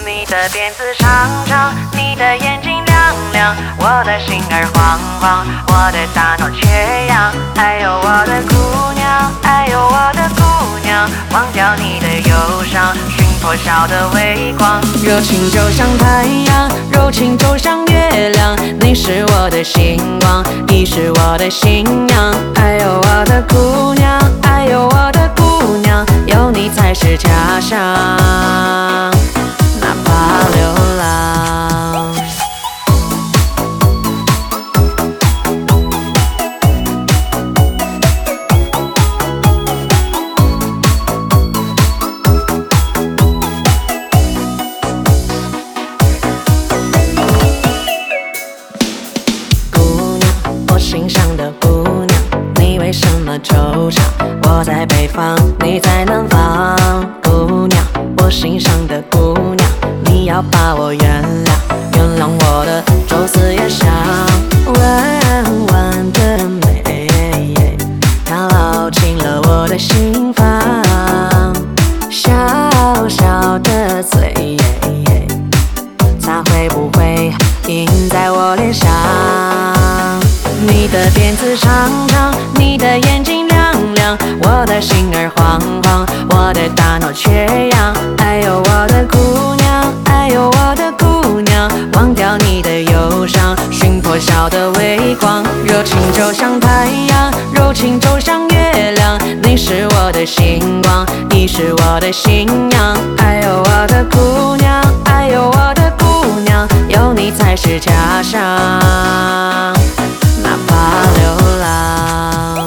你的辫子长长，你的眼睛亮亮，我的心儿慌慌，我的大脑缺氧。哎呦我的姑娘，哎呦我的姑娘，忘掉你的忧伤，寻破晓的微光。热情就像太阳，柔情就像月亮，你是我的星光，你是我的信仰。哎呦我的姑娘，哎呦我的姑娘，有你才是家乡，哪怕流浪。姑娘，我心上的姑娘，你为什么惆怅？我在北方，你在南方。姑娘，我心上的姑娘，你要把我原谅，原谅我的周四夜想。弯弯的眉，它烙进了我的心房。小小的嘴，它会不会印在我脸上？你的辫子长长，你的眼睛亮亮，我的心儿慌慌，我的大脑缺氧。哎呦我的姑娘，哎呦我的姑娘，忘掉你的忧伤，寻破晓的微光。热情就像太阳，柔情就像月亮，你是我的星光，你是我的信仰。哎呦我的姑娘，哎呦我的姑娘，有你才是家乡，哪怕流浪。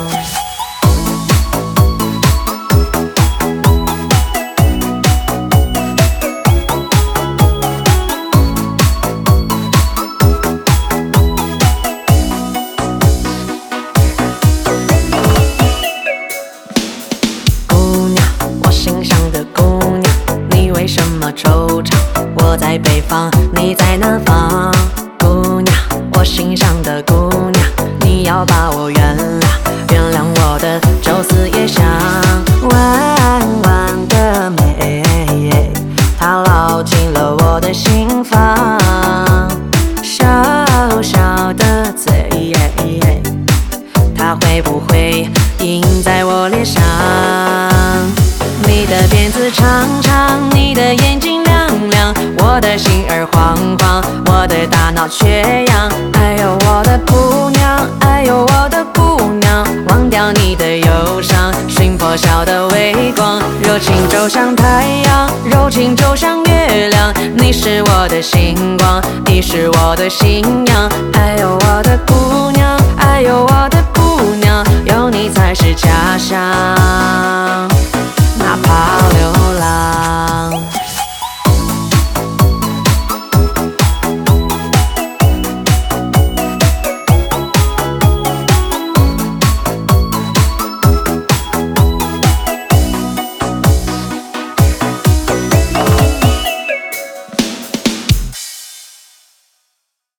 姑娘，我心上的姑娘，你为什么惆怅？我在北方，你在南方。姑娘，我心上的姑娘，你要把我原谅，原谅我的周四夜想。弯弯的眉，它烙进了我的心房。小小的嘴，它会不会印在我脸上？你的辫子长长，你的眼睛亮亮，我的心儿慌慌，我的大脑缺氧。哎呦我的姑娘，哎呦我的姑娘，忘掉你的忧伤，寻破晓的微光。热情就像太阳，柔情就像月亮，你是我的星光，你是我的信仰。哎呦我的姑娘，哎呦我的